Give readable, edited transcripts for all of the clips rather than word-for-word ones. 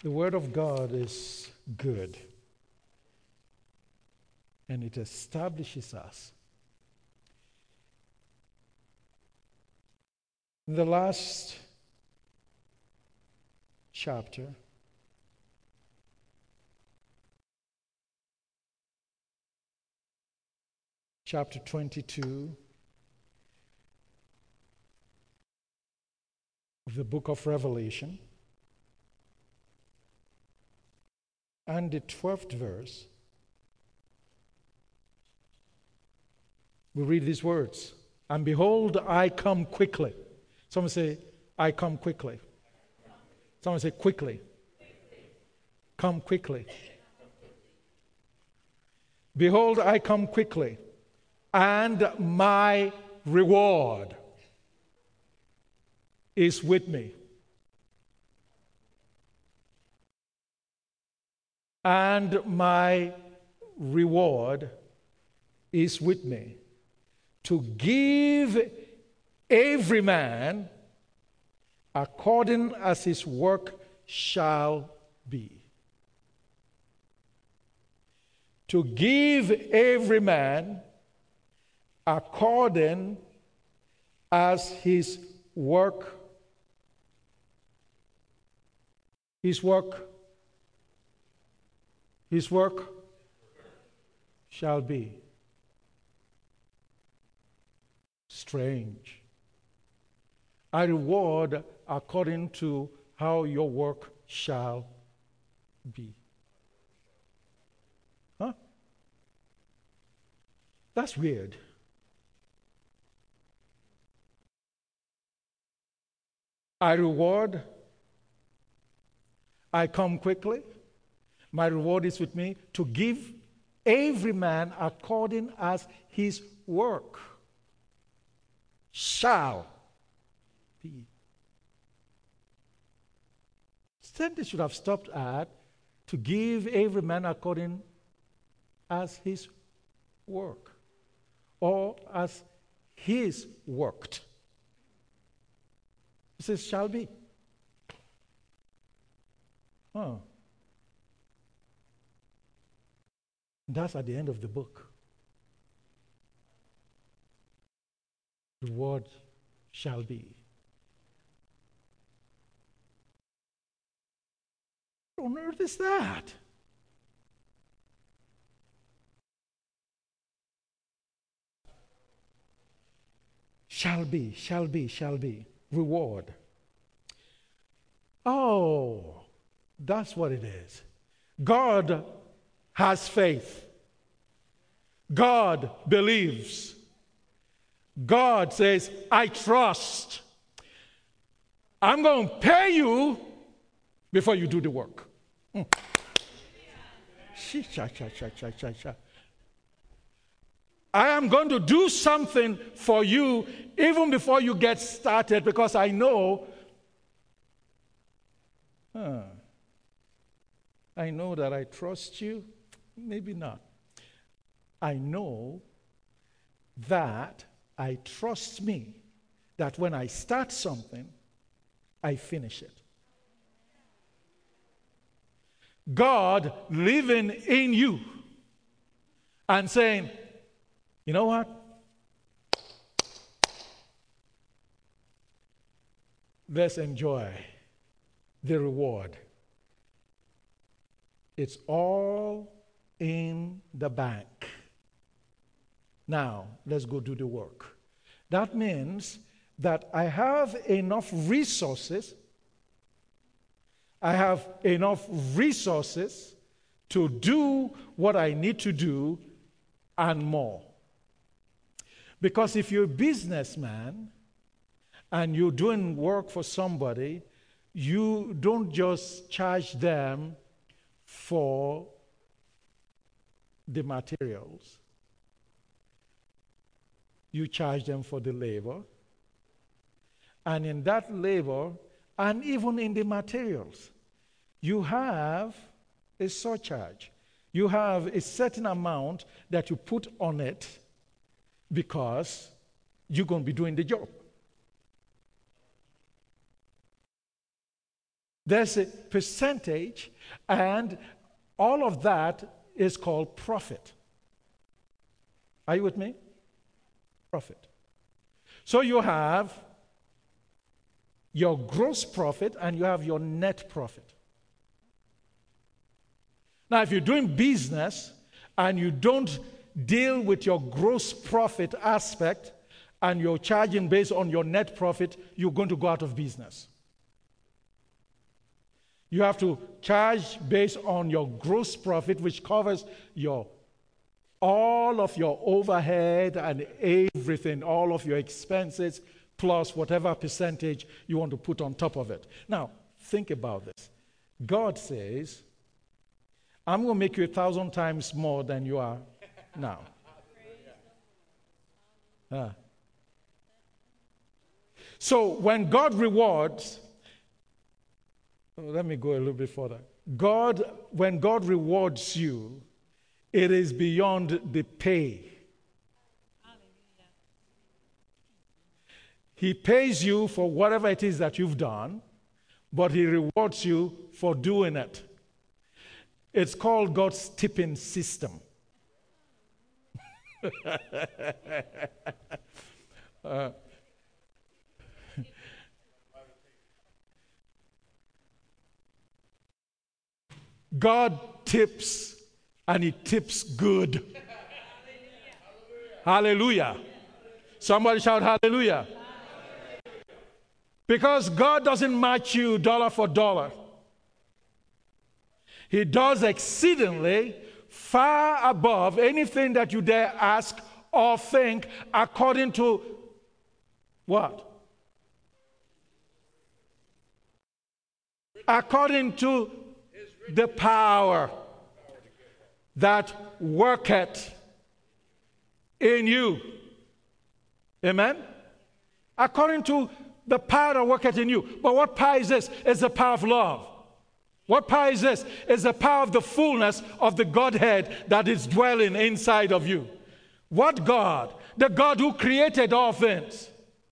The Word of God is good, and it establishes us. In the last chapter, chapter 22 of the book of Revelation, and the 12th verse, we read these words, "And behold, I come quickly." Someone say, "I come quickly." Someone say, "Quickly." Come quickly. "Behold, I come quickly, and my reward is with me. And my reward is with me, to give every man according as his work shall be." To give every man according as his work shall be. Strange. I reward according to how your work shall be. Huh? That's weird. I reward. I come quickly. My reward is with me, to give every man according as his work shall be. Then they should have stopped at, to give every man according as his work, or as his worked. It says shall be. Oh. That's at the end of the book. The word shall be. What on earth is that? Shall be, shall be, shall be. Reward. Oh, that's what it is. God has faith. God believes. God says, I trust. I'm going to pay you before you do the work. I am going to do something for you even before you get started, because I know that I trust you. Maybe not. I know that I trust me, that when I start something, I finish it. God living in you and saying, you know what? Let's enjoy the reward. It's all in the bank. Now, let's go do the work. That means that I have enough resources. I have enough resources to do what I need to do and more. Because if you're a businessman and you're doing work for somebody, you don't just charge them for the materials. You charge them for the labor. And in that labor, and even in the materials, you have a surcharge. You have a certain amount that you put on it because you're going to be doing the job. There's a percentage, and all of that is called profit. Are you with me? Profit. So you have your gross profit and you have your net profit. Now, if you're doing business and you don't deal with your gross profit aspect and you're charging based on your net profit, you're going to go out of business. You have to charge based on your gross profit, which covers all of your overhead and everything, all of your expenses, plus whatever percentage you want to put on top of it. Now, think about this. God says, I'm going to make you 1,000 times more than you are now. So when God rewards, let me go a little bit further. When God rewards you, it is beyond the pay. He pays you for whatever it is that you've done, but he rewards you for doing it. It's called God's tipping system. God tips, and he tips good. Hallelujah. Somebody shout hallelujah. Because God doesn't match you dollar for dollar. He does exceedingly far above anything that you dare ask or think, according to what? According to the power that worketh in you. Amen? According to the power that worketh in you. But what power is this? It's the power of love. What power is this? It's the power of the fullness of the Godhead that is dwelling inside of you. What God? The God who created all things.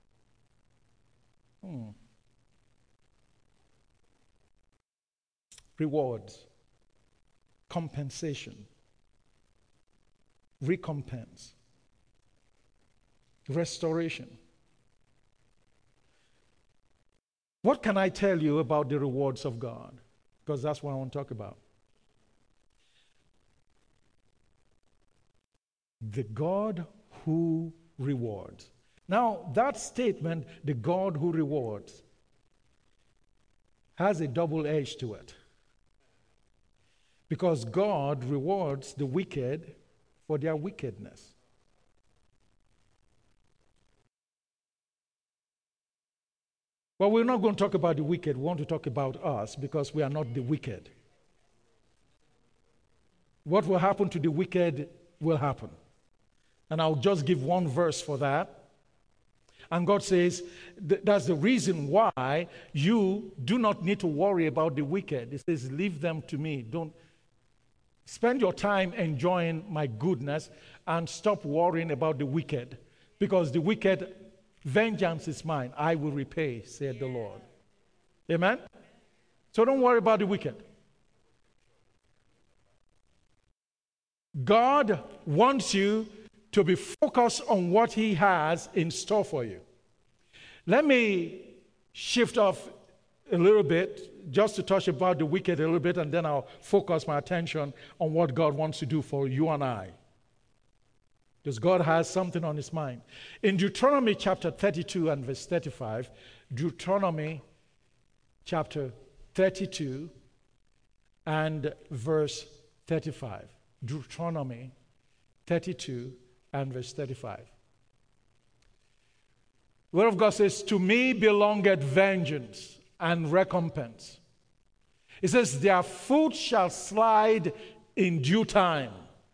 Rewards, compensation, recompense, restoration. What can I tell you about the rewards of God? Because that's what I want to talk about. The God who rewards. Now, that statement, the God who rewards, has a double edge to it. Because God rewards the wicked for their wickedness. But we're not going to talk about the wicked. We want to talk about us because we are not the wicked. What will happen to the wicked will happen. And I'll just give one verse for that. And God says that's the reason why you do not need to worry about the wicked. He says, leave them to me. Don't spend your time enjoying my goodness and stop worrying about the wicked. Because the wicked, vengeance is mine. I will repay, said the Lord. Amen? So don't worry about the wicked. God wants you to be focused on what he has in store for you. Let me shift off a little bit, just to touch about the wicked a little bit, and then I'll focus my attention on what God wants to do for you and I. Because God has something on his mind. In Deuteronomy chapter 32 and verse 35, Deuteronomy chapter 32 and verse 35. Deuteronomy 32 and verse 35. The word of God says, to me belongeth vengeance and recompense. It says, their foot shall slide in due time.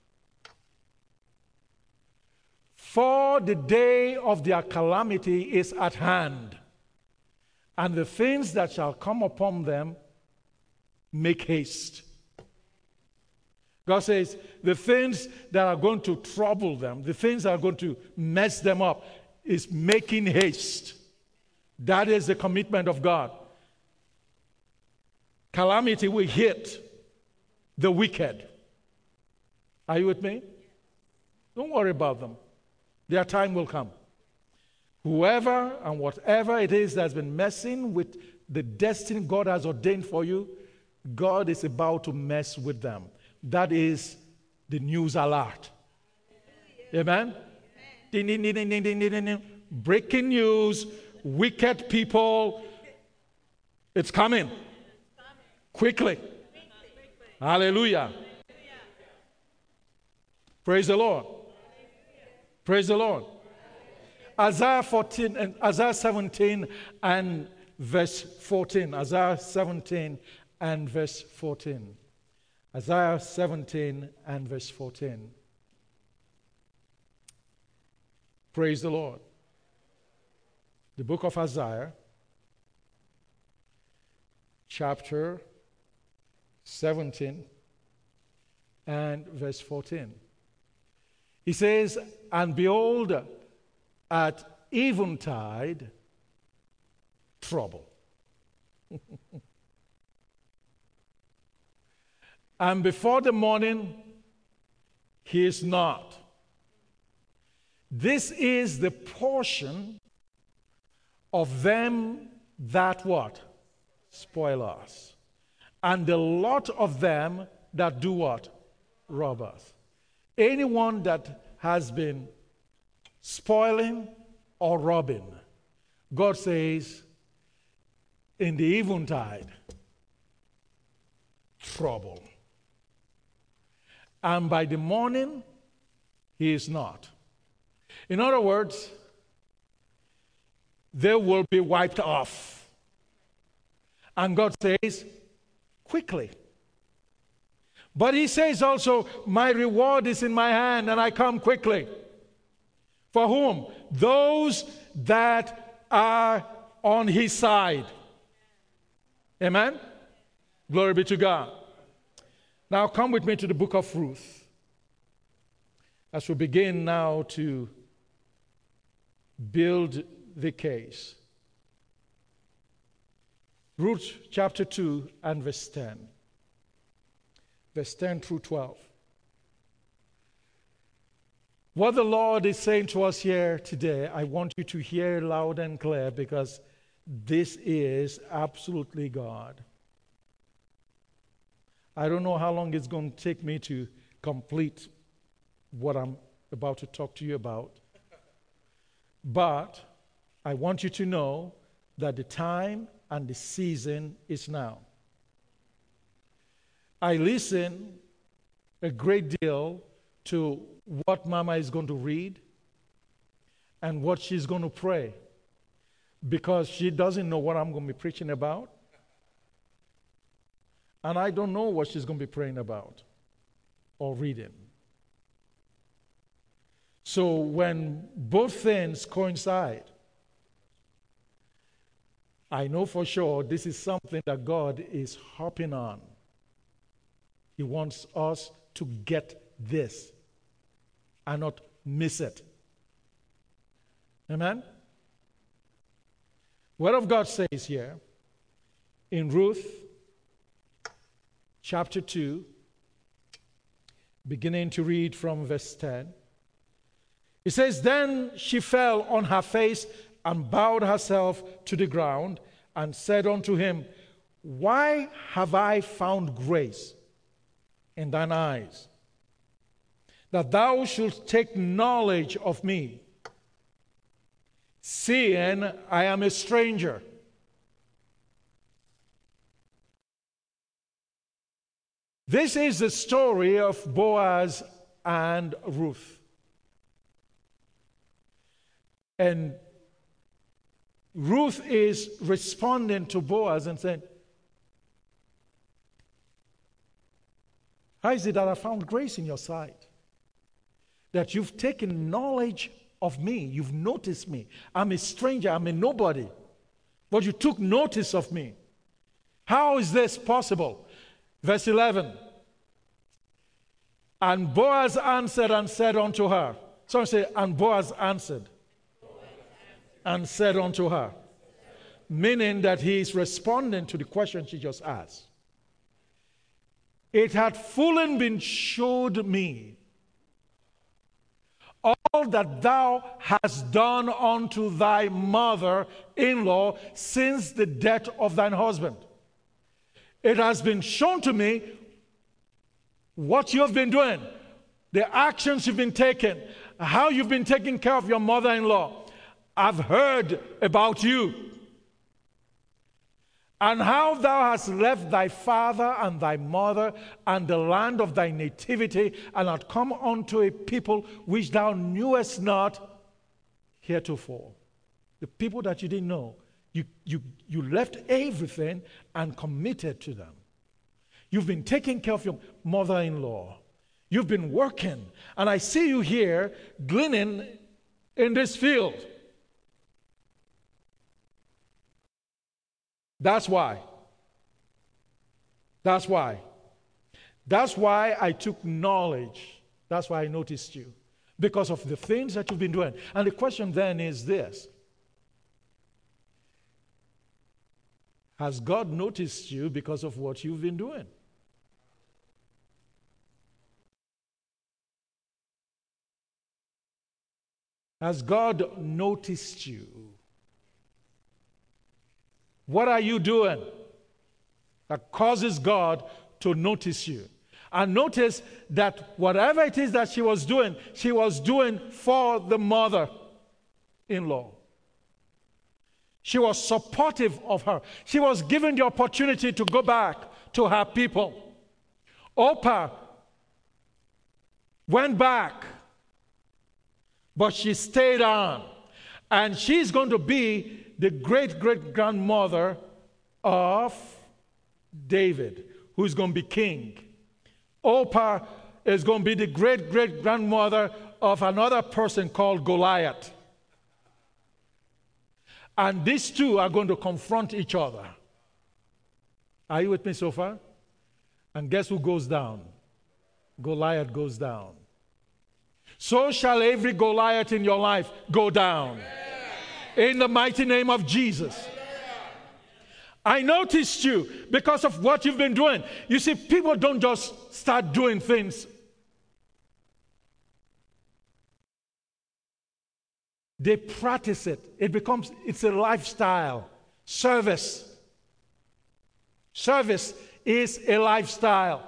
For the day of their calamity is at hand, and the things that shall come upon them make haste. God says, the things that are going to trouble them, the things that are going to mess them up, is making haste. That is the commitment of God. calamity will hit the wicked. Are you with me? Don't worry about them. Their time will come. Whoever and whatever it is that's been messing with the destiny God has ordained for you, God is about to mess with them. That is the news alert. Amen? Ding, ding, ding, ding, ding, ding, ding, ding. Breaking news, wicked people. It's coming. Quickly. Hallelujah. Praise the Lord. Praise the Lord. Isaiah 17 and verse 14. Isaiah 17 and verse 14. Isaiah 17 and verse 14. Praise the Lord. The book of Isaiah, chapter 17 and verse 14. He says, and behold, at eventide, trouble. And before the morning, he is not. This is the portion of them that what? Spoil us. And the lot of them that do what? Rob us. Anyone that has been spoiling or robbing, God says, in the eventide, trouble. And by the morning, he is not. In other words, they will be wiped off. And God says, quickly. But he says also, my reward is in my hand and I come quickly. For whom? Those that are on his side. Amen? Glory be to God. Now come with me to the book of Ruth. As we begin now to build the case. Ruth chapter 2 and verse 10. Verse 10 through 12. What the Lord is saying to us here today, I want you to hear loud and clear because this is absolutely God. I don't know how long it's going to take me to complete what I'm about to talk to you about. But I want you to know that the time and the season is now. I listen a great deal to what Mama is going to read and what she's going to pray because she doesn't know what I'm going to be preaching about. And I don't know what she's going to be praying about or reading. So when both things coincide, I know for sure this is something that God is harping on. He wants us to get this and not miss it. Amen? Word of God says here in Ruth chapter 2, beginning to read from verse 10. It says, then she fell on her face and bowed herself to the ground and said unto him, why have I found grace in thine eyes, that thou shouldst take knowledge of me, seeing I am a stranger? This is the story of Boaz and Ruth. And Ruth is responding to Boaz and saying, how is it that I found grace in your sight? That you've taken knowledge of me. You've noticed me. I'm a stranger. I'm a nobody. But you took notice of me. How is this possible? Verse 11. And Boaz answered and said unto her. Someone say, and Boaz answered and said unto her. Meaning that he is responding to the question she just asked. it had fully been showed me all that thou hast done unto thy mother-in-law since the death of thine husband. It has been shown to me what you have been doing, the actions you've been taking, how you've been taking care of your mother-in-law. I've heard about you, and how thou hast left thy father and thy mother and the land of thy nativity, and art come unto a people which thou knewest not heretofore. The people that you didn't know, you left everything and committed to them. You've been taking care of your mother-in-law. You've been working, and I see you here gleaning in this field. That's why. That's why. That's why I took knowledge. That's why I noticed you. Because of the things that you've been doing. And the question then is this: has God noticed you because of what you've been doing? Has God noticed you? What are you doing that causes God to notice you? And notice that whatever it is that she was doing for the mother-in-law. She was supportive of her. She was given the opportunity to go back to her people. Orpah went back, but she stayed on. And she's going to be the great-great-grandmother of David, who's going to be king. Orpah is going to be the great-great-grandmother of another person called Goliath. And these two are going to confront each other. Are you with me so far? And guess who goes down? Goliath goes down. So shall every Goliath in your life go down. In the mighty name of Jesus. I noticed you because of what you've been doing. You see, people don't just start doing things. They practice it. It's a lifestyle. Service is a lifestyle.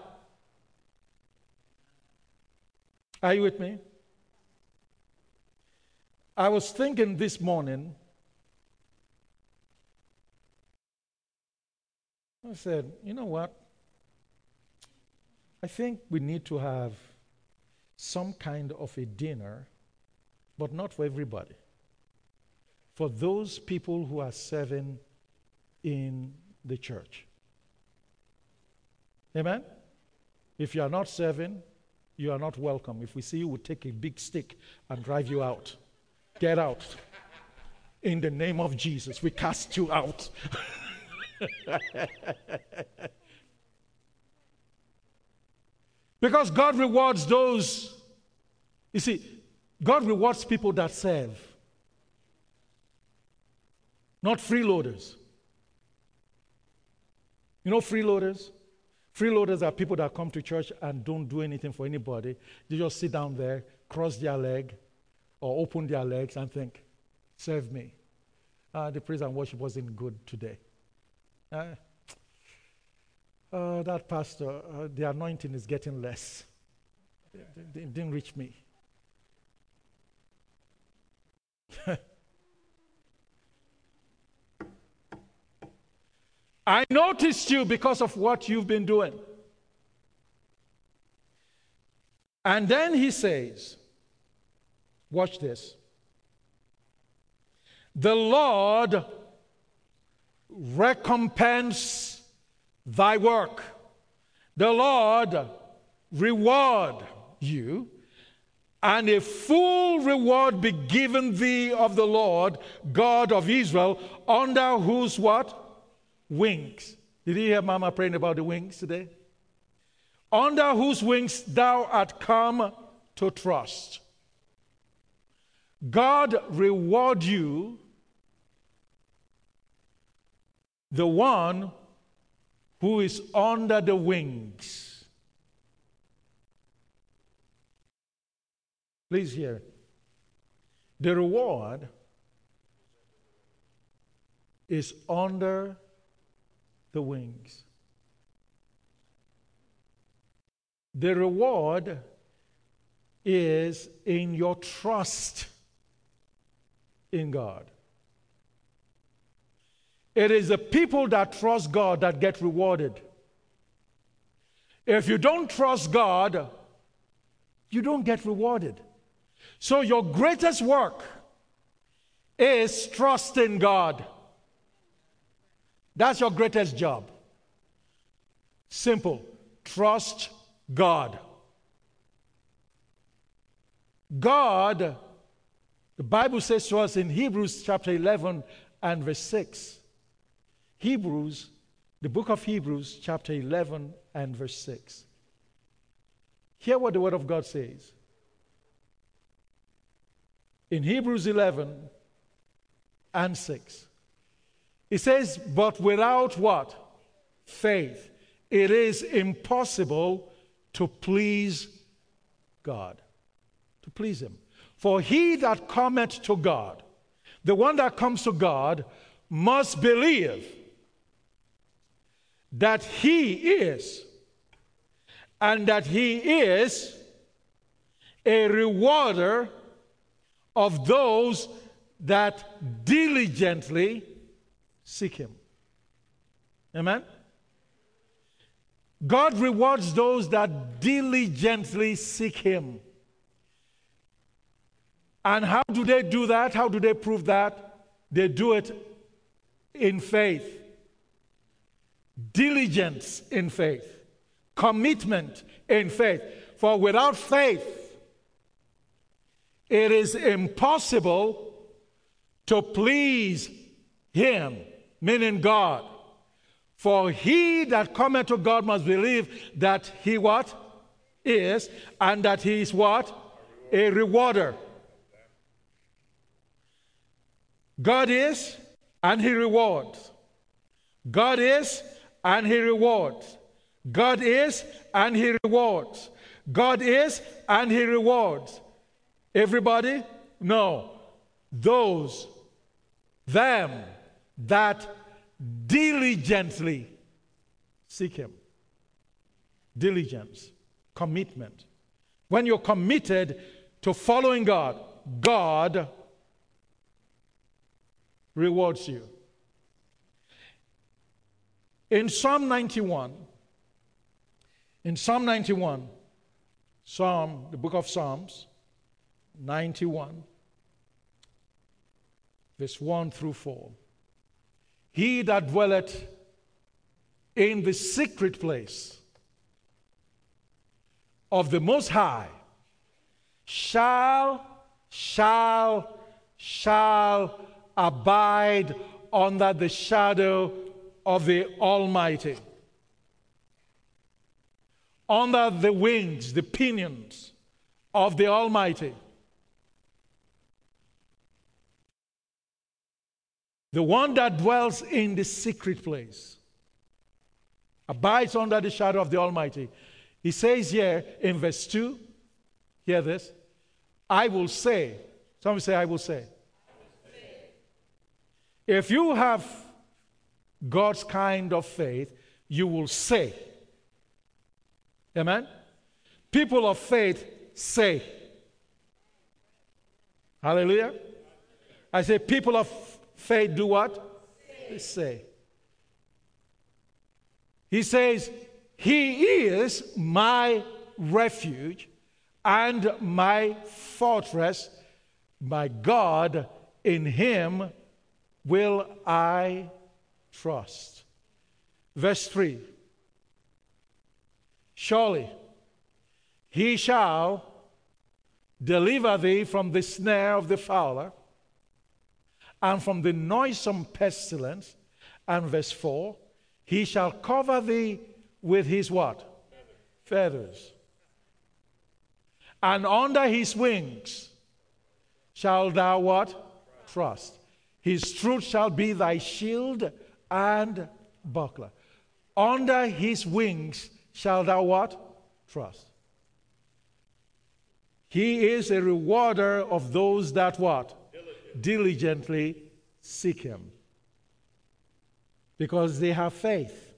Are you with me? I was thinking this morning, I said, you know what? I think we need to have some kind of a dinner, but not for everybody. For those people who are serving in the church. Amen? If you are not serving, you are not welcome. If we see you, we'll take a big stick and drive you out. Get out. In the name of Jesus, we cast you out. Because God rewards those. You see, God rewards people that serve, not freeloaders. You know freeloaders? Freeloaders are people that come to church and don't do anything for anybody. They just sit down there, cross their leg, or open their legs and think, serve me. The praise and worship wasn't good today. That pastor, the anointing is getting less. It didn't reach me. I noticed you because of what you've been doing. And then he says, watch this. The Lord recompense thy work. The Lord reward you, and a full reward be given thee of the Lord, God of Israel, under whose what? Wings. Did you hear Mama praying about the wings today? Under whose wings thou art come to trust. God reward you, the one who is under the wings Please hear. The reward is under the wings. The reward is in your trust in God. It is the people that trust God that get rewarded. If you don't trust God, you don't get rewarded. So your greatest work is trusting God. That's your greatest job. Simple. Trust God. God, the Bible says to us in Hebrews chapter 11 and verse 6. Hebrews, the book of Hebrews chapter 11 and verse 6. Hear what the word of God says. In Hebrews 11 and 6. It says, but without what? Faith. It is impossible to please God. To please Him. For he that cometh to God, the one that comes to God, must believe that He is, and that He is a rewarder of those that diligently seek Him. Amen? God rewards those that diligently seek Him. And how do they do that? How do they prove that? They do it in faith. Diligence in faith. Commitment in faith. For without faith, it is impossible to please Him, meaning God. For he that cometh to God must believe that He what? Is, and that He is what? A rewarder. God is, and He rewards. God is, and He rewards. God is, and He rewards. God is, and He rewards. Everybody? No. Those, them, that diligently seek Him. Diligence. Commitment. When you're committed to following God, God rewards you. In Psalm 91, the book of Psalms, 91, verse 1 through 4. He that dwelleth in the secret place of the Most High shall abide under the shadow of the Almighty. Under the wings, the pinions of the Almighty. The one that dwells in the secret place abides under the shadow of the Almighty. He says here in verse 2, hear this, I will say, somebody say, I will say. If you have God's kind of faith, you will say. Amen? People of faith say. Hallelujah. I say people of faith do what? They say. He says, He is my refuge and my fortress, my God, in Him will I trust. Verse 3. Surely He shall deliver thee from the snare of the fowler and from the noisome pestilence. And verse 4. He shall cover thee with His what? Feathers. And under His wings shalt thou what? Trust. His truth shall be thy shield and buckler. Under His wings shalt thou what? Trust. He is a rewarder of those that what? Diligently seek him. Because they have faith.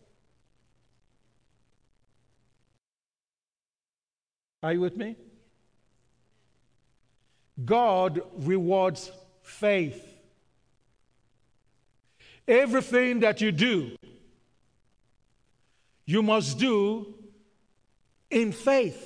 Are you with me? God rewards faith. Everything that you do, you must do in faith.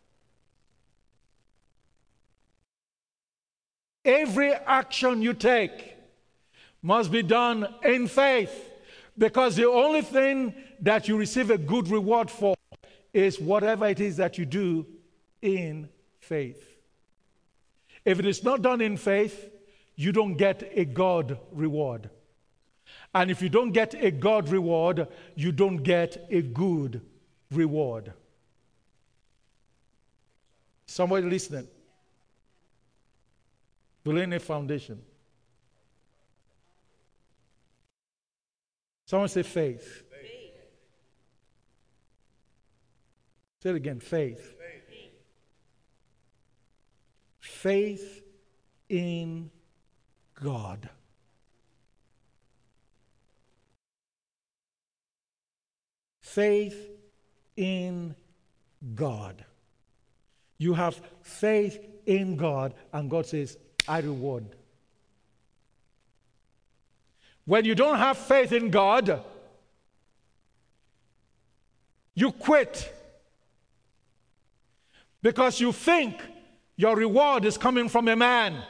Every action you take must be done in faith, because the only thing that you receive a good reward for is whatever it is that you do in faith. If it is not done in faith, you don't get a God reward. And if you don't get a God reward, you don't get a good reward. Somebody listening? We're laying a foundation. Someone say faith. Faith. Say it again, faith. Faith. Faith in God. Faith in God. You have faith in God, and God says, I reward. When you don't have faith in God, you quit. Because you think your reward is coming from a man.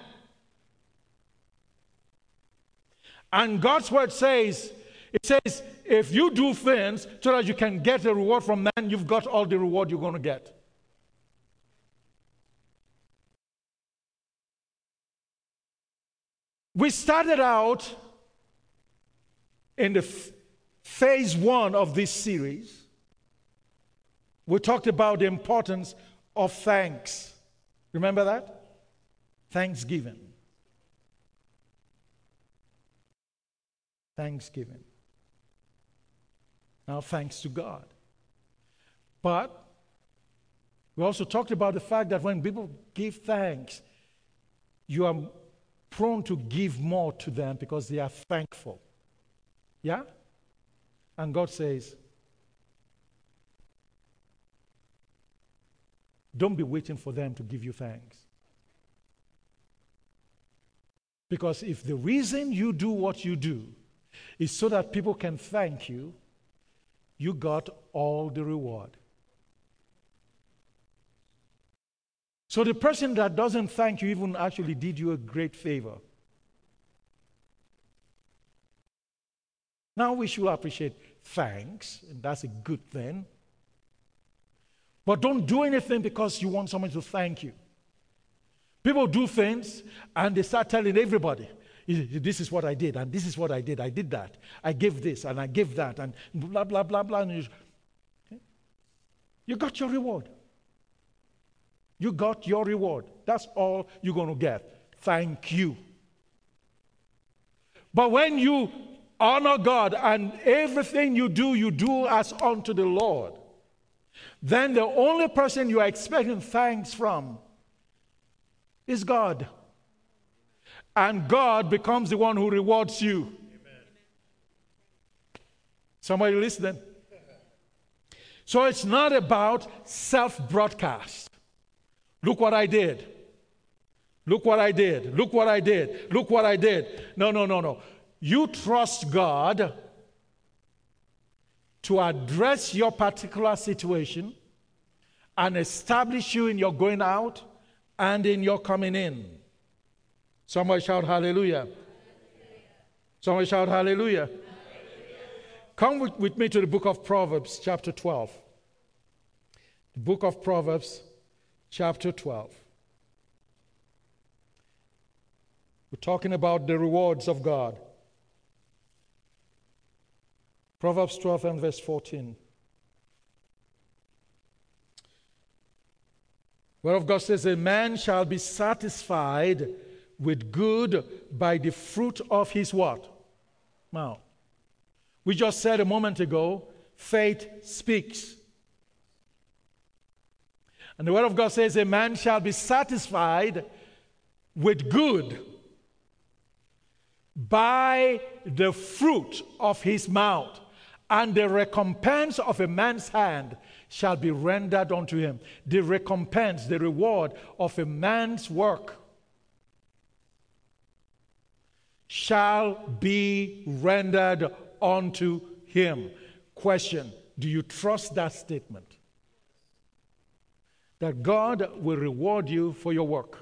And God's word says, it says, if you do things so that you can get a reward from man, you've got all the reward you're going to get. We started out in the phase 1 of this series. We talked about the importance of thanks. Remember that? Thanksgiving. Thanksgiving. Now, thanks to God. But we also talked about the fact that when people give thanks, you are prone to give more to them because they are thankful. Yeah? And God says, don't be waiting for them to give you thanks. Because if the reason you do what you do is so that people can thank you, you got all the reward. So the person that doesn't thank you even actually did you a great favor. Now we should appreciate thanks, and that's a good thing. But don't do anything because you want someone to thank you. People do things and they start telling everybody, this is what I did, and this is what I did. I did that. I gave this, and I gave that, and blah, blah, blah, blah. And you got your reward. You got your reward. That's all you're going to get. Thank you. But when you honor God and everything you do as unto the Lord, then the only person you are expecting thanks from is God. And God becomes the one who rewards you. Amen. Somebody listening? So it's not about self-broadcast. Look what I did. Look what I did. Look what I did. Look what I did. No. You trust God to address your particular situation and establish you in your going out and in your coming in. Somebody shout hallelujah. Somebody shout hallelujah. Come with me to the book of Proverbs, chapter 12. The book of Proverbs, chapter 12. We're talking about the rewards of God. Proverbs 12 and verse 14. Whereof God says, a man shall be satisfied with good by the fruit of his what? Mouth. We just said a moment ago, faith speaks. And the Word of God says, a man shall be satisfied with good by the fruit of his mouth, and the recompense of a man's hand shall be rendered unto him. The recompense, the reward of a man's work shall be rendered unto him. Question, do you trust that statement? That God will reward you for your work.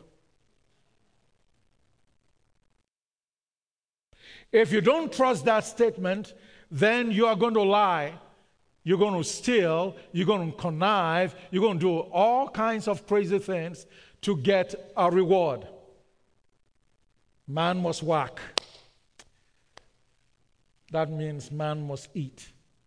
If you don't trust that statement, then you are going to lie. You're going to steal. You're going to connive. You're going to do all kinds of crazy things to get a reward. Man must work. That means man must eat.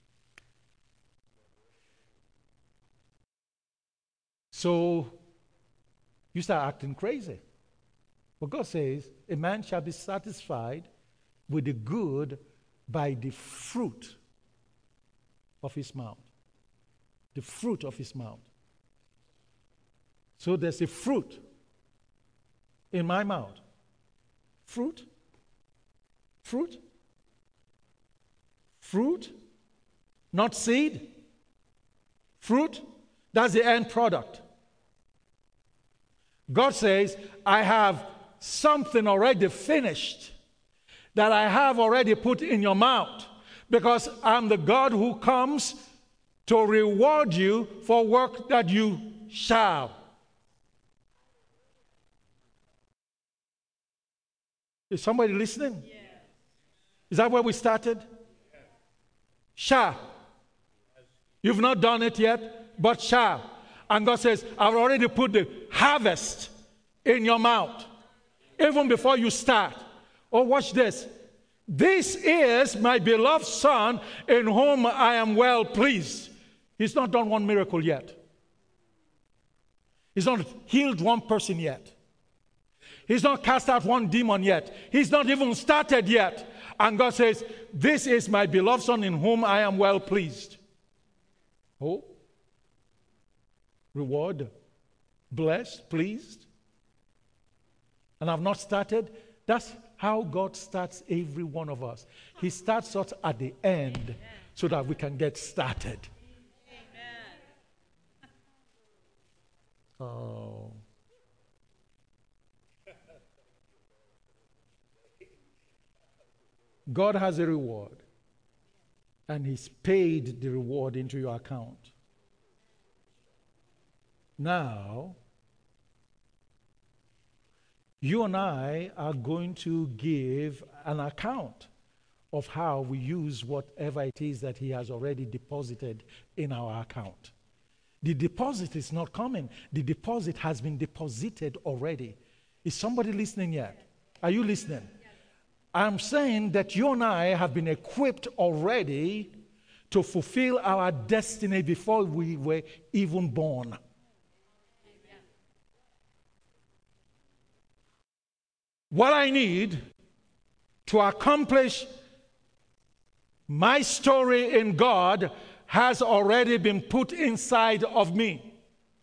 So you start acting crazy. But God says, a man shall be satisfied with the good by the fruit of his mouth. The fruit of his mouth. So there's a fruit in my mouth. Fruit? Fruit? Fruit? Not seed? Fruit? That's the end product. God says, I have something already finished that I have already put in your mouth, because I'm the God who comes to reward you for work that you shall. Is somebody listening? Yes. Is that where we started? Yes. Shall. You've not done it yet, but shall. And God says, I've already put the harvest in your mouth, even before you start. Oh, watch this. This is my beloved Son in whom I am well pleased. He's not done one miracle yet. He's not healed one person yet. He's not cast out one demon yet. He's not even started yet. And God says, this is my beloved Son in whom I am well pleased. Oh, reward, blessed, pleased. And I've not started. That's how God starts every one of us. He starts us at the end so that we can get started. Amen. Oh. God has a reward, and He's paid the reward into your account. Now, you and I are going to give an account of how we use whatever it is that He has already deposited in our account. The deposit is not coming. The deposit has been deposited already. Is somebody listening yet? Are you listening? I'm saying that you and I have been equipped already to fulfill our destiny before we were even born. What I need to accomplish my story in God has already been put inside of me.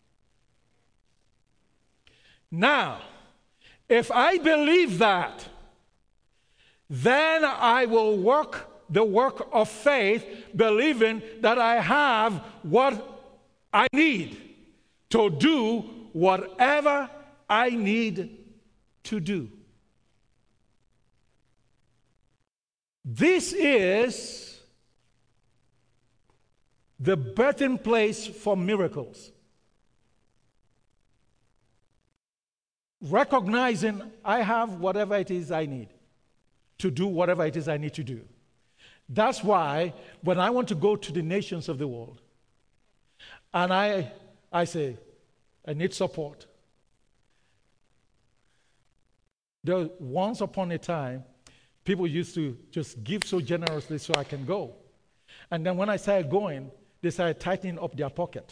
Now, if I believe that, then I will work the work of faith, believing that I have what I need to do whatever I need to do. This is the birthing place for miracles. Recognizing I have whatever it is I need to do whatever it is I need to do. That's why when I want to go to the nations of the world and I say, I need support. Once upon a time, people used to just give so generously so I can go. And then when I started going, they started tightening up their pocket.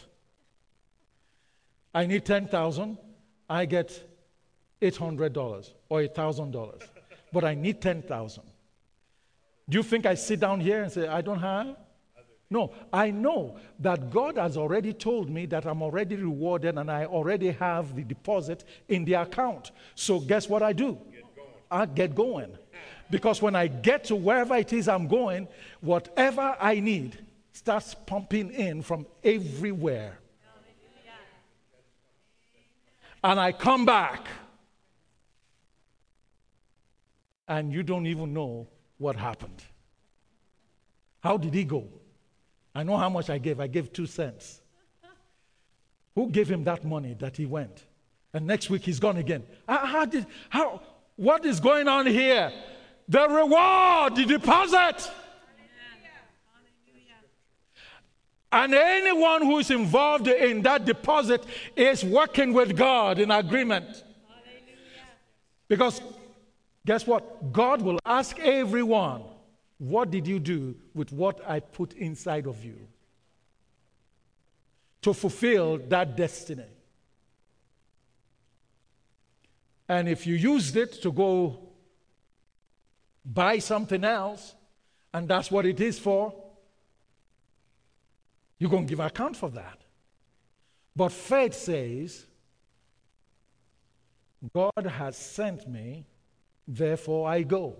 I need $10,000, I get $800 or $1,000. But I need $10,000. Do you think I sit down here and say, I don't have? No, I know that God has already told me that I'm already rewarded and I already have the deposit in the account. So guess what I do? I get going. Because when I get to wherever it is I'm going, whatever I need starts pumping in from everywhere. And I come back. And you don't even know what happened. How did he go? I know how much I gave. I gave 2 cents. Who gave him that money that he went? And next week he's gone again. What is going on here? The reward, the deposit. And anyone who is involved in that deposit is working with God in agreement. Because guess what? God will ask everyone, what did you do with what I put inside of you to fulfill that destiny? And if you used it to go buy something else, and that's what it is for, you're going to give account for that. But faith says, God has sent me, therefore I go.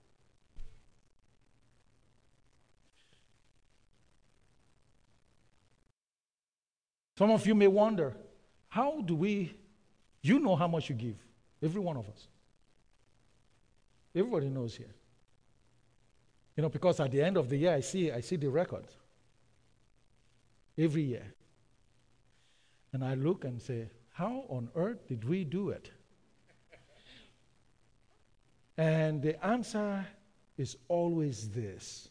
Some of you may wonder, how do we, you know how much you give, every one of us. Everybody knows here. You know, because at the end of the year, I see the record. Every year. And I look and say, how on earth did we do it? And the answer is always this.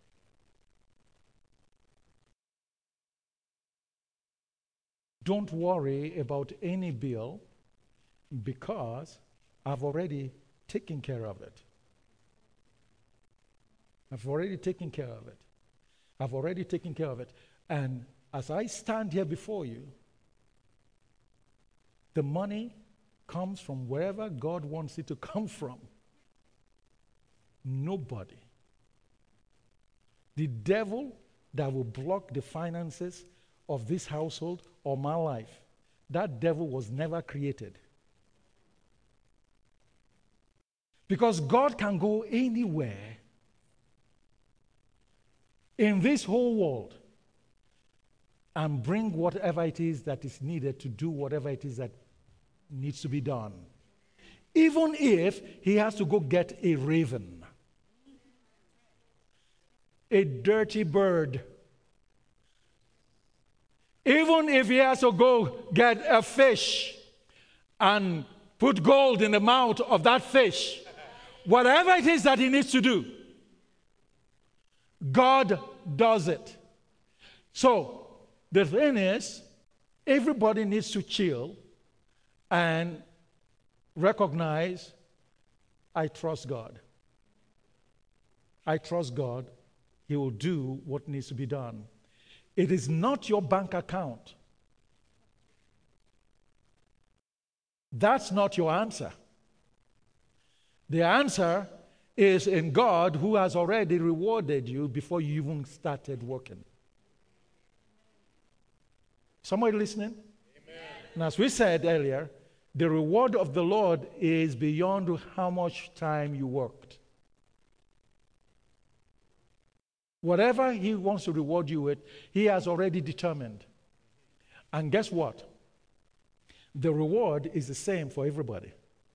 Don't worry about any bill because I've already taken care of it. I've already taken care of it. I've already taken care of it. And as I stand here before you, the money comes from wherever God wants it to come from. Nobody. The devil that will block the finances of this household or my life, that devil was never created. Because God can go anywhere in this whole world and bring whatever it is that is needed to do whatever it is that needs to be done. Even if he has to go get a raven, a dirty bird, even if he has to go get a fish and put gold in the mouth of that fish, whatever it is that he needs to do, God does it. So, the thing is, everybody needs to chill and recognize, I trust God. I trust God. He will do what needs to be done. It is not your bank account. That's not your answer. The answer is in God, who has already rewarded you before you even started working. Somebody listening? Amen. And as we said earlier, the reward of the Lord is beyond how much time you worked. Whatever he wants to reward you with, he has already determined. And guess what? The reward is the same for everybody.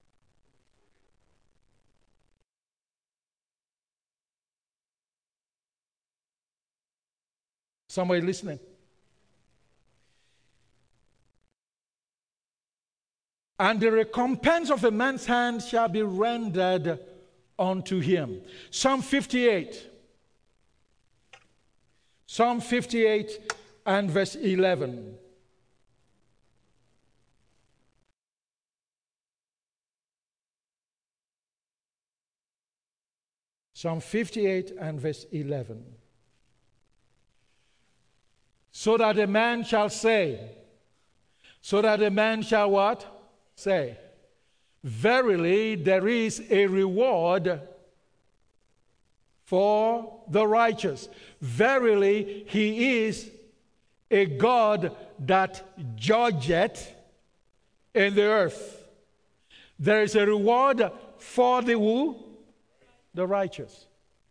Somebody listening? And the recompense of a man's hand shall be rendered unto him. Psalm 58. Psalm 58 and verse 11. Psalm 58 and verse 11. So that a man shall say, so that a man shall what? Say, verily there is a reward for the righteous. Verily, he is a God that judgeth in the earth. There is a reward for the who? The righteous.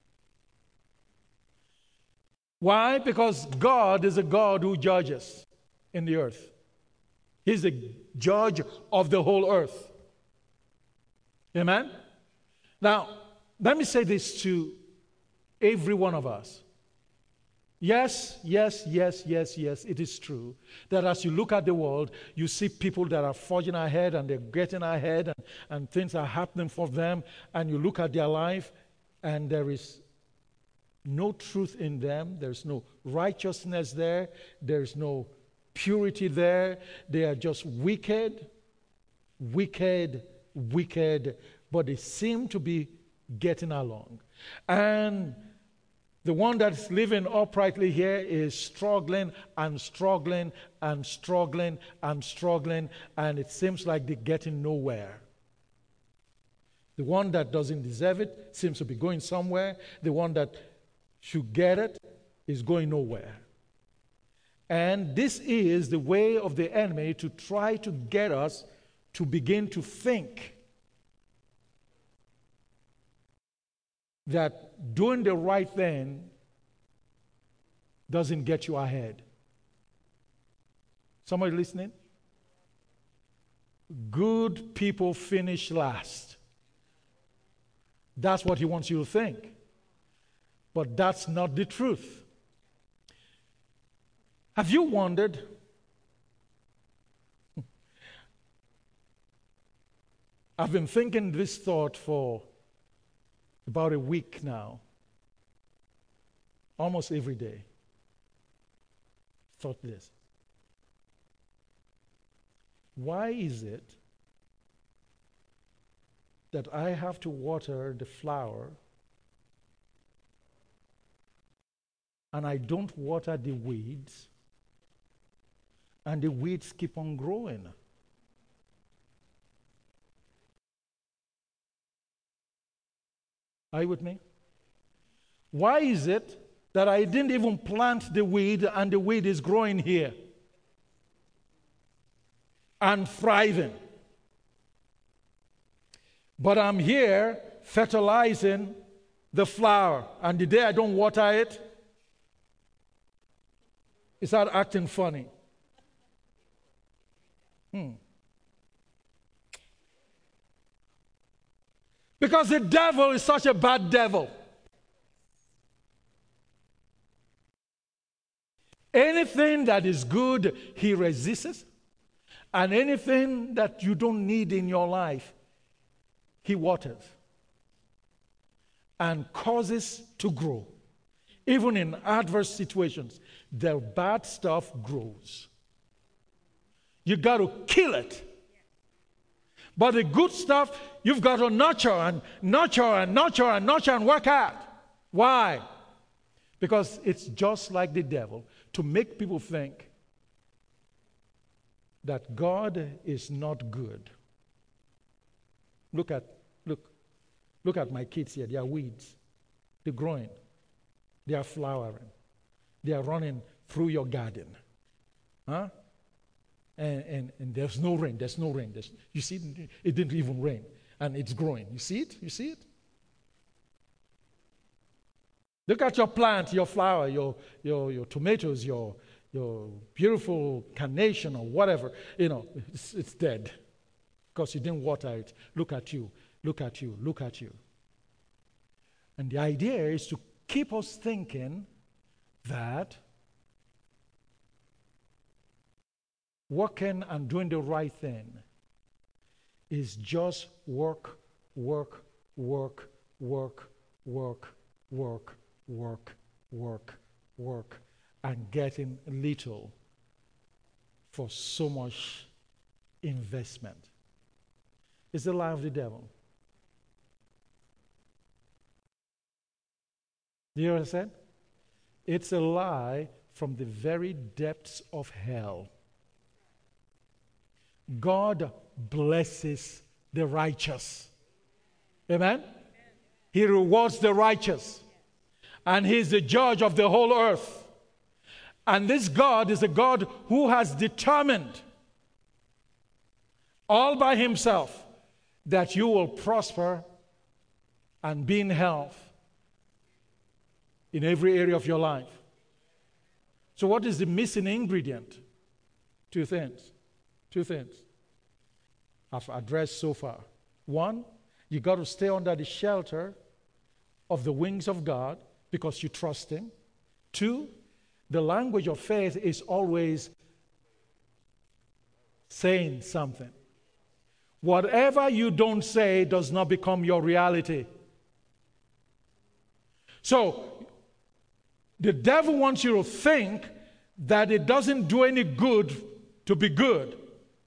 Why? Because God is a God who judges in the earth. He's the judge of the whole earth. Amen? Now, let me say this to every one of us. Yes, it is true that as you look at the world, you see people that are forging ahead and they're getting ahead and things are happening for them, and you look at their life and there is no truth in them, there's no righteousness there, there's no purity there, they are just wicked, but they seem to be getting along. And the one that's living uprightly here is struggling, and it seems like they're getting nowhere. The one that doesn't deserve it seems to be going somewhere. The one that should get it is going nowhere. And this is the way of the enemy to try to get us to begin to think that doing the right thing doesn't get you ahead. Somebody listening? Good people finish last. That's what he wants you to think. But that's not the truth. Have you wondered? I've been thinking this thought for about a week now. Almost every day. Thought this. Why is it that I have to water the flower and I don't water the weeds, and the weeds keep on growing? Are you with me? Why is it that I didn't even plant the weed and the weed is growing here and thriving? But I'm here fertilizing the flower, and the day I don't water it, it starts acting funny. Because the devil is such a bad devil. Anything that is good, he resists. And anything that you don't need in your life, he waters and causes to grow. Even in adverse situations, the bad stuff grows. You got to kill it. But the good stuff, you've got to nurture and work hard. Why? Because it's just like the devil to make people think that God is not good. Look at my kids here. They are weeds. They're growing. They are flowering. They are running through your garden. Huh? And there's no rain. You see, it didn't even rain. And it's growing. You see it? Look at your plant, your flower, your tomatoes, your beautiful carnation or whatever. It's dead because you didn't water it. Look at you. And the idea is to keep us thinking that working and doing the right thing is just work, and getting little for so much investment. It's the lie of the devil. Do you understand? It's a lie from the very depths of hell. God blesses the righteous. Amen? He rewards the righteous. And He is the judge of the whole earth. And this God is a God who has determined all by Himself that you will prosper and be in health in every area of your life. So what is the missing ingredient? Two things. I've addressed so far. One, you got to stay under the shelter of the wings of God because you trust Him. Two, the language of faith is always saying something. Whatever you don't say does not become your reality. So, the devil wants you to think that it doesn't do any good to be good.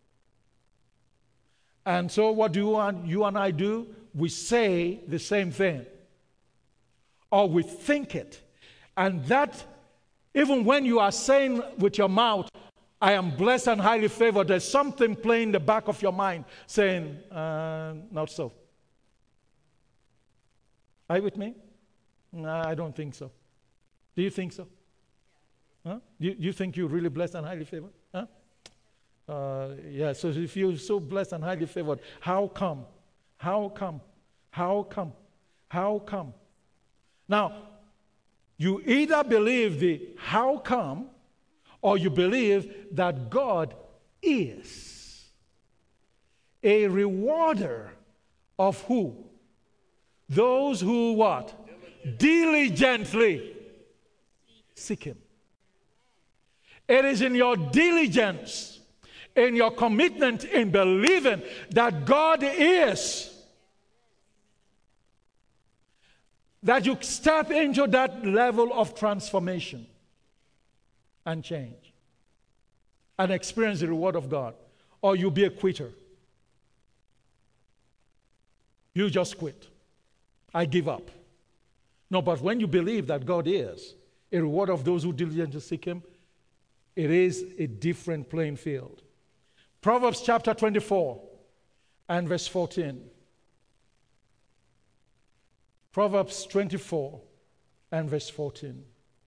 And so what do you and I do? We say the same thing. Or we think it. And that, even when you are saying with your mouth, I am blessed and highly favored, there's something playing in the back of your mind saying, not so. Are you with me? No, I don't think so. Do you think so? Huh? You think you're really blessed and highly favored? Huh? Yeah, so if you're so blessed and highly favored, how come? How come? How come? How come? Now, you either believe the how come, or you believe that God is a rewarder of who? Those who what? Diligently seek Him. It is in your diligence, in your commitment, in believing that God is, that you step into that level of transformation and change and experience the reward of God. Or you'll be a quitter. You just quit. I give up. No, but when you believe that God is a reward of those who diligently seek Him, it is a different playing field. Proverbs chapter 24 and verse 14. Proverbs 24 and verse 14.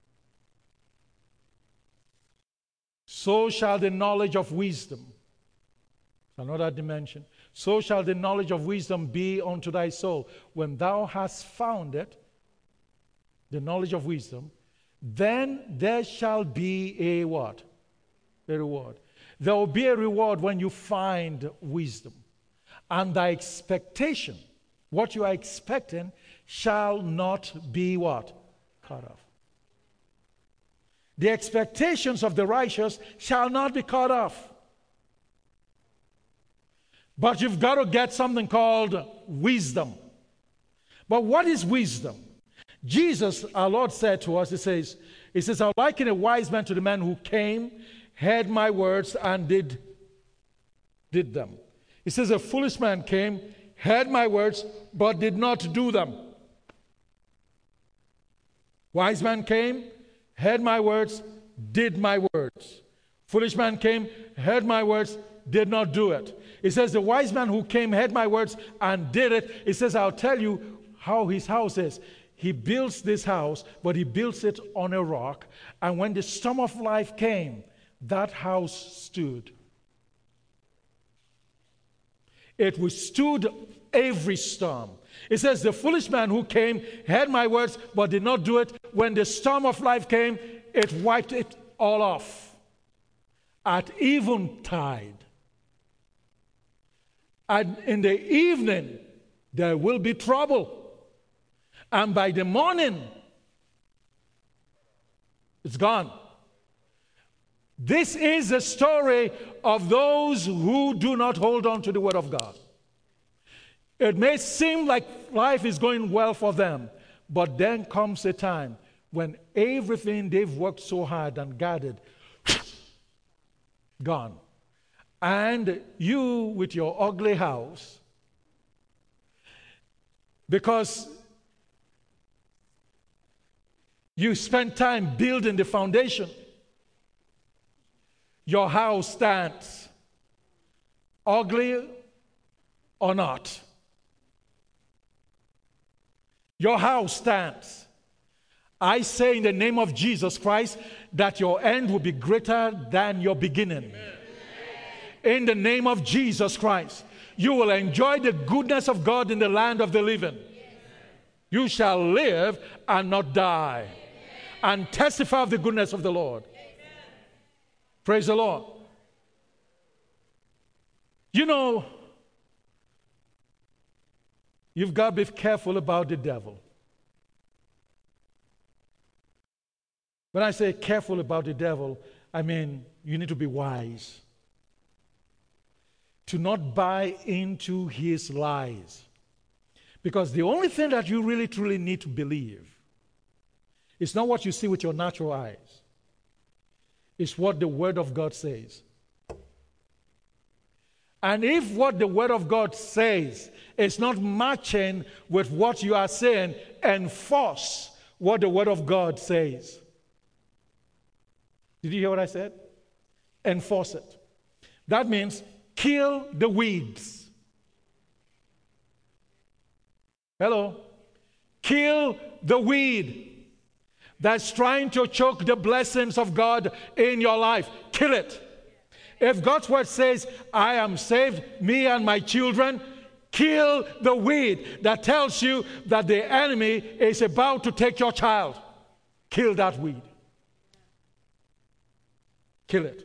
So shall the knowledge of wisdom, another dimension, so shall the knowledge of wisdom be unto thy soul. When thou hast found it, the knowledge of wisdom, then there shall be a what? A reward. There will be a reward when you find wisdom. And thy expectation, what you are expecting, shall not be what? Cut off. The expectations of the righteous shall not be cut off. But you've got to get something called wisdom. But what is wisdom? Jesus, our Lord, said to us, He says, I liken a wise man to the man who came, heard my words, and did them. He says, a foolish man came, heard my words, but did not do them. Wise man came, heard my words, did my words. Foolish man came, heard my words, did not do it. It says, the wise man who came, heard my words, and did it. It says, I'll tell you how his house is. He builds this house, but he builds it on a rock. And when the storm of life came, that house stood. It withstood every storm. It says, the foolish man who came, heard my words, but did not do it. When the storm of life came, it wiped it all off. At eventide. And in the evening, there will be trouble. And by the morning, it's gone. This is the story of those who do not hold on to the Word of God. It may seem like life is going well for them, but then comes a time when everything they've worked so hard and gathered, gone. And you with your ugly house, because you spent time building the foundation, your house stands, ugly or not. Your house stands. I say in the name of Jesus Christ that your end will be greater than your beginning. In the name of Jesus Christ, you will enjoy the goodness of God in the land of the living. You shall live and not die, and testify of the goodness of the Lord. Praise the Lord. You know, you've got to be careful about the devil. When I say careful about the devil, I mean you need to be wise. To not buy into his lies. Because the only thing that you really truly need to believe is not what you see with your natural eyes. It's what the Word of God says. And if what the Word of God says is not matching with what you are saying, enforce what the Word of God says. Did you hear what I said? Enforce it. That means kill the weeds. Hello? Kill the weed that's trying to choke the blessings of God in your life. Kill it. If God's word says, I am saved, me and my children, kill the weed that tells you that the enemy is about to take your child. Kill that weed. Kill it.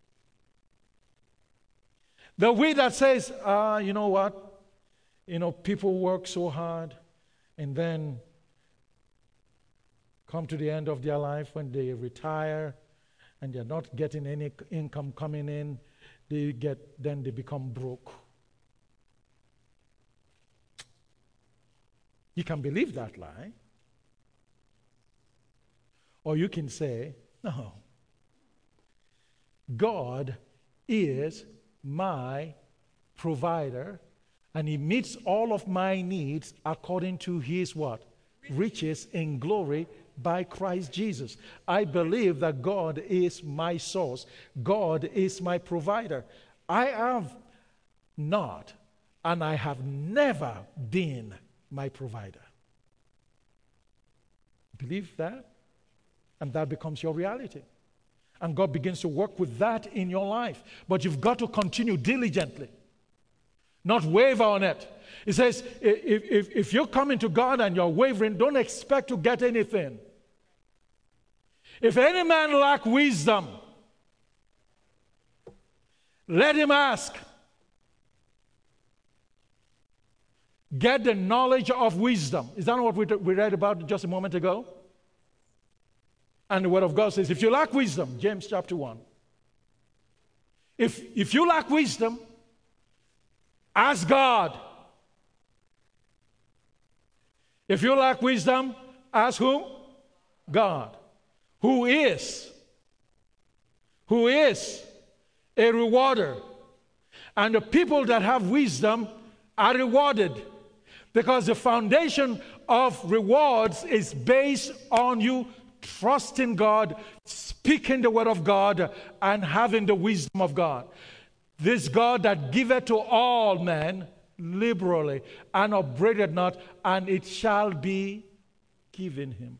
The weed that says, you know what? You know, people work so hard and then come to the end of their life when they retire and they're not getting any income coming in, then they become broke. You can believe that lie. Or you can say, no. God is my provider, and he meets all of my needs according to his what? Riches in glory by Christ Jesus. I believe that God is my source. God is my provider. I have not, and I have never been my provider. Believe that, and that becomes your reality. And God begins to work with that in your life. But you've got to continue diligently, not waver on it. It says, if you're coming to God and you're wavering, don't expect to get anything. If any man lack wisdom, let him ask. Get the knowledge of wisdom. Is that not what we read about just a moment ago? And the Word of God says, if you lack wisdom, James chapter 1. If you lack wisdom, ask God. If you lack wisdom, ask whom? God. Who is a rewarder. And the people that have wisdom are rewarded. Because the foundation of rewards is based on you trusting God, speaking the word of God, and having the wisdom of God. This God that giveth to all men liberally and upbraideth not, and it shall be given him.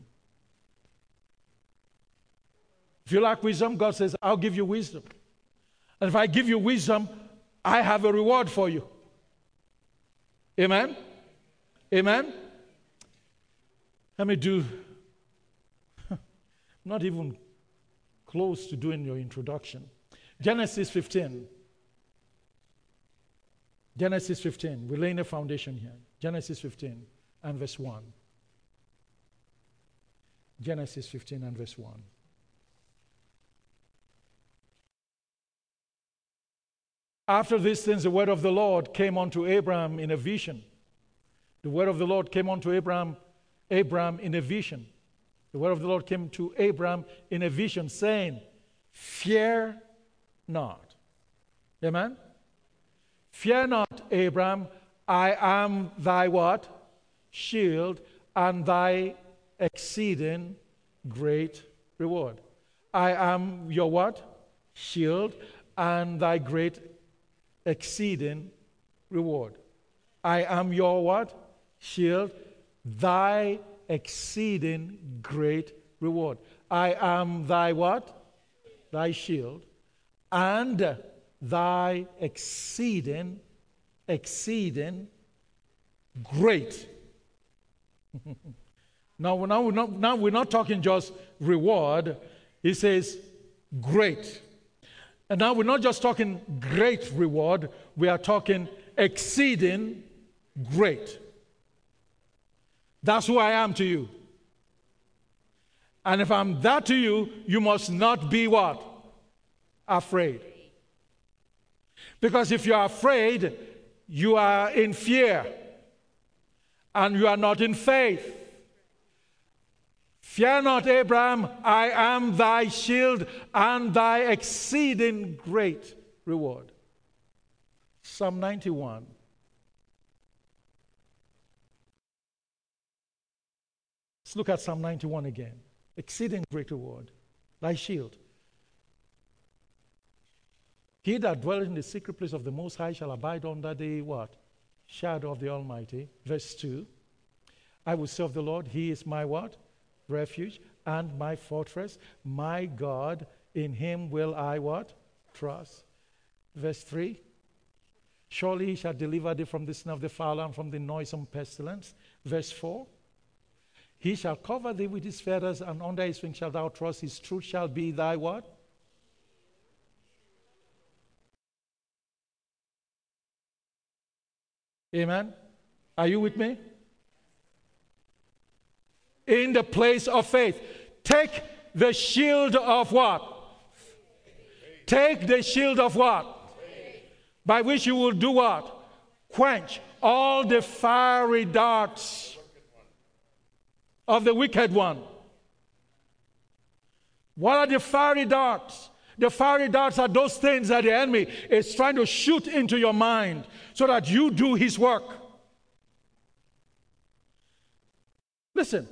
If you lack wisdom, God says, I'll give you wisdom. And if I give you wisdom, I have a reward for you. Amen? Amen? Let me do... not even close to doing your introduction. Genesis 15. Genesis 15. We're laying a foundation here. Genesis 15 and verse 1. Genesis 15 and verse 1. After these things, the word of the Lord came unto Abraham in a vision. The word of the Lord came unto Abraham in a vision. The word of the Lord came to Abraham in a vision, saying, fear not. Amen? Fear not, Abraham, I am thy what? Shield, and thy exceeding great reward. I am your what? Shield, and thy great exceeding reward. I am your what? Shield, thy exceeding great reward. I am thy what? Thy shield, and thy exceeding great. Now we're not talking just reward. He says great. And now we're not just talking great reward. We are talking exceeding great. That's who I am to you. And if I'm that to you, you must not be what? Afraid. Because if you are afraid, you are in fear. And you are not in faith. Fear not, Abraham, I am thy shield and thy exceeding great reward. Psalm 91. Let's look at Psalm 91 again. Exceeding great reward, thy shield. He that dwelleth in the secret place of the Most High shall abide under the what? Shadow of the Almighty. Verse 2. I will say of the Lord, he is my what? Refuge and my fortress. My God, in him will I what? Trust. Verse 3. Surely he shall deliver thee from the snare of the fowler and from the noisome pestilence. Verse 4. He shall cover thee with his feathers, and under his wings shalt thou trust. His truth shall be thy what? Amen? Are you with me? In the place of faith. Take the shield of what? Take the shield of what? By which you will do what? Quench all the fiery darts of the wicked one. What are the fiery darts? The fiery darts are those things that the enemy is trying to shoot into your mind so that you do his work. Listen,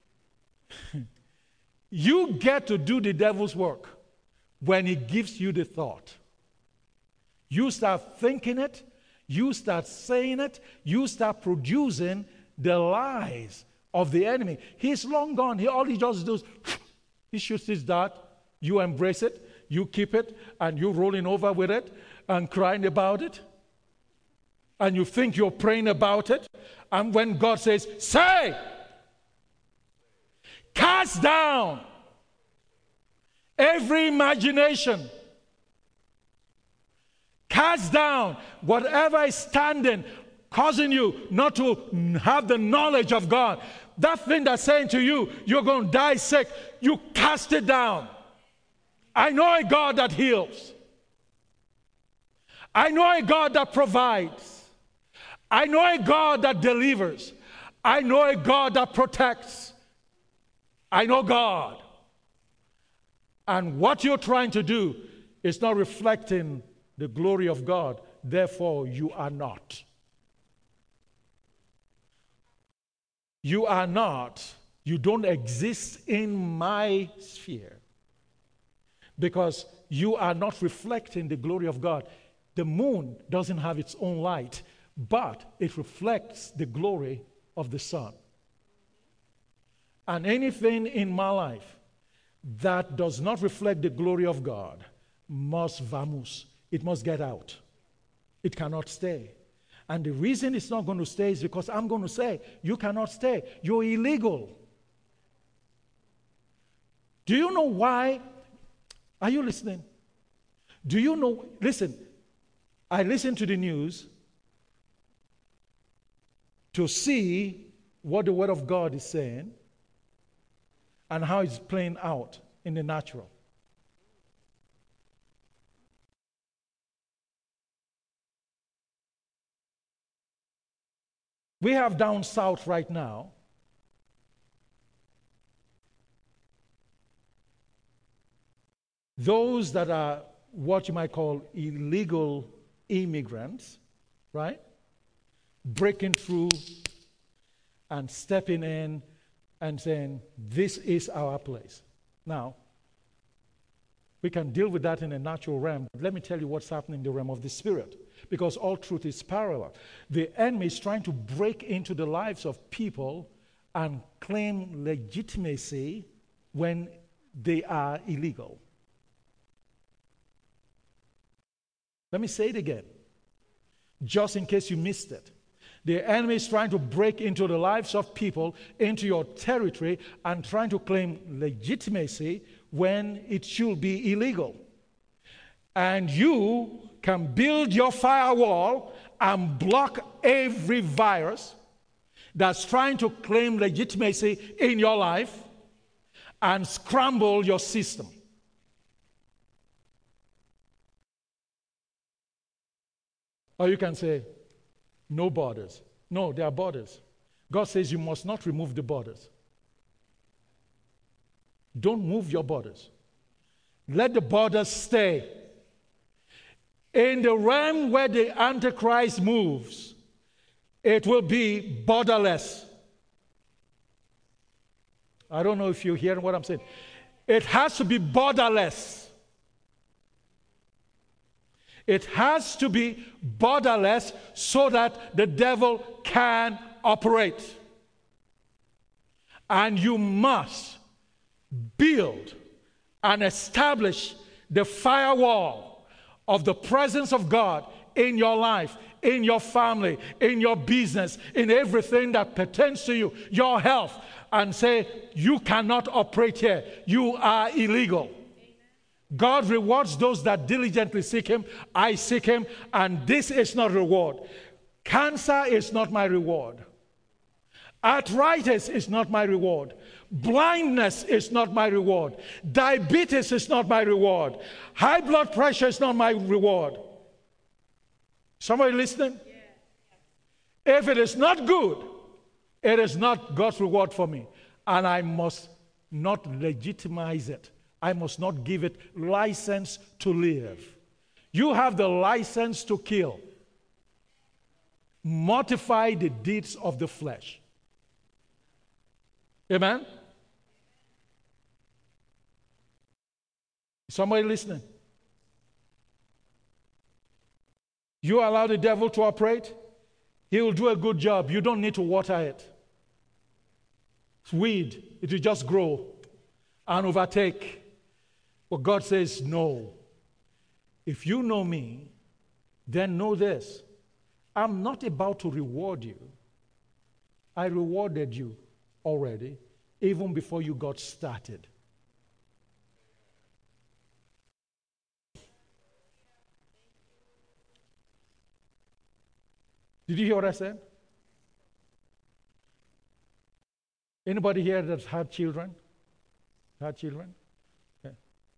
you get to do the devil's work when he gives you the thought. You start thinking it, you start saying it, you start producing the lies of the enemy. He's long gone. All he does is he shoots his dart, you embrace it, you keep it, and you're rolling over with it and crying about it. And you think you're praying about it. And when God says, say, cast down every imagination. Cast down whatever is standing, causing you not to have the knowledge of God. That thing that's saying to you, you're going to die sick, you cast it down. I know a God that heals. I know a God that provides. I know a God that delivers. I know a God that protects. I know God. And what you're trying to do is not reflecting the glory of God. Therefore, you are not. You are not. You don't exist in my sphere. Because you are not reflecting the glory of God. The moon doesn't have its own light, but it reflects the glory of the sun. And anything in my life that does not reflect the glory of God must vamoose. It must get out. It cannot stay. And the reason it's not going to stay is because I'm going to say, you cannot stay. You're illegal. Do you know why? Are you listening? Do you know? Listen, I listen to the news to see what the Word of God is saying and how it's playing out in the natural. We have down south right now those that are what you might call illegal immigrants, right? Breaking through and stepping in and saying, this is our place. Now, we can deal with that in a natural realm. But let me tell you what's happening in the realm of the spirit. Because all truth is parallel. The enemy is trying to break into the lives of people and claim legitimacy when they are illegal. Let me say it again, just in case you missed it. The enemy is trying to break into the lives of people, into your territory, and trying to claim legitimacy when it should be illegal. And you can build your firewall and block every virus that's trying to claim legitimacy in your life and scramble your system. Or you can say, no borders. No, there are borders. God says you must not remove the borders. Don't move your borders. Let the borders stay. In the realm where the Antichrist moves, it will be borderless. I don't know if you're hearing what I'm saying. It has to be borderless. It has to be borderless so that the devil can operate. And you must build and establish the firewall of the presence of God in your life, in your family, in your business, in everything that pertains to you, your health, and say, you cannot operate here. You are illegal. God rewards those that diligently seek Him. I seek Him, and this is not reward. Cancer is not my reward. Arthritis is not my reward. Blindness is not my reward. Diabetes is not my reward. High blood pressure is not my reward. Somebody listening? If it is not good, it is not God's reward for me. And I must not legitimize it. I must not give it license to live. You have the license to kill. Mortify the deeds of the flesh. Amen? Somebody listening? You allow the devil to operate, he will do a good job. You don't need to water it. It's weed. It will just grow and overtake. But God says, no. If you know me, then know this. I'm not about to reward you. I rewarded you already, even before you got started. Did you hear what I said? Anybody here that's had children? Had children? Okay.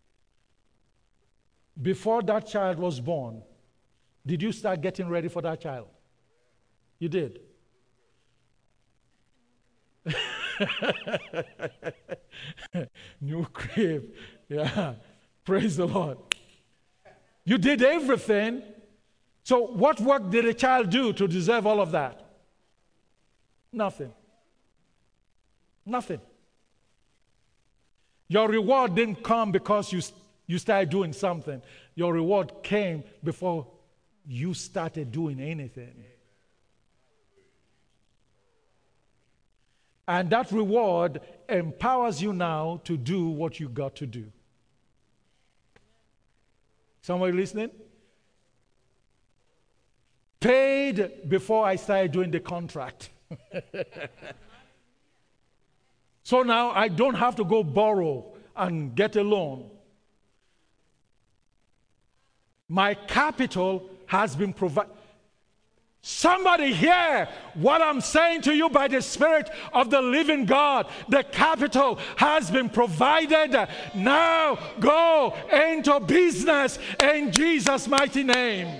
Before that child was born, did you start getting ready for that child? You did. New crib. Yeah. Praise the Lord. You did everything. So what work did a child do to deserve all of that? Nothing. Nothing. Your reward didn't come because you started doing something. Your reward came before you started doing anything. And that reward empowers you now to do what you got to do. Somebody listening? Paid before I started doing the contract. So now I don't have to go borrow and get a loan. My capital has been provided. Somebody hear what I'm saying to you by the Spirit of the living God. The capital has been provided. Now go into business in Jesus' mighty name.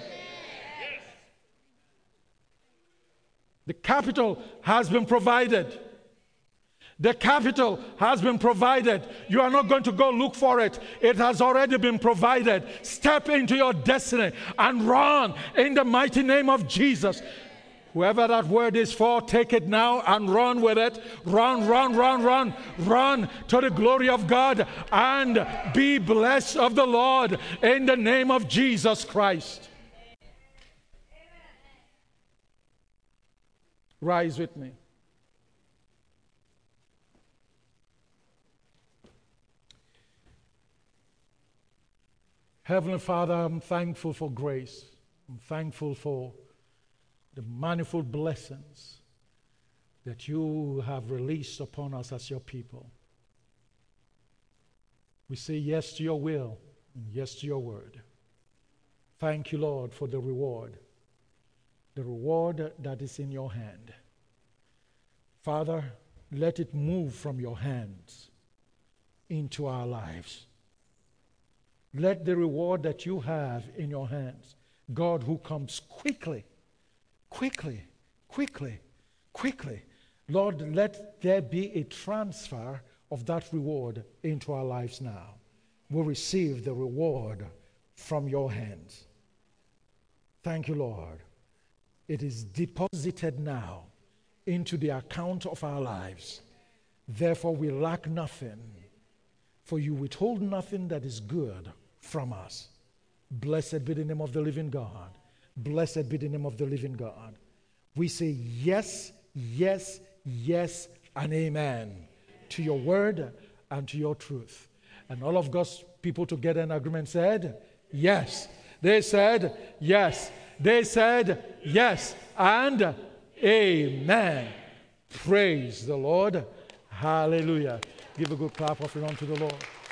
The capital has been provided. The capital has been provided. You are not going to go look for it. It has already been provided. Step into your destiny and run in the mighty name of Jesus. Whoever that word is for, take it now and run with it. Run, run, run, run. Run to the glory of God and be blessed of the Lord in the name of Jesus Christ. Rise with me. Heavenly Father, I'm thankful for grace. I'm thankful for the manifold blessings that you have released upon us as your people. We say yes to your will and yes to your word. Thank you, Lord, for the reward that is in your hand. Father, let it move from your hands into our lives. Let the reward that you have in your hands, God who comes quickly, Lord, let there be a transfer of that reward into our lives now. We'll receive the reward from your hands. Thank you, Lord. It is deposited now into the account of our lives. Therefore, we lack nothing, for you withhold nothing that is good from us. Blessed be the name of the living God. Blessed be the name of the living God. We say yes, yes, yes, and amen to your word and to your truth. And all of God's people together in agreement said, yes. They said, yes. They said, yes, and amen. Praise the Lord. Hallelujah. Give a good clap offering unto the Lord.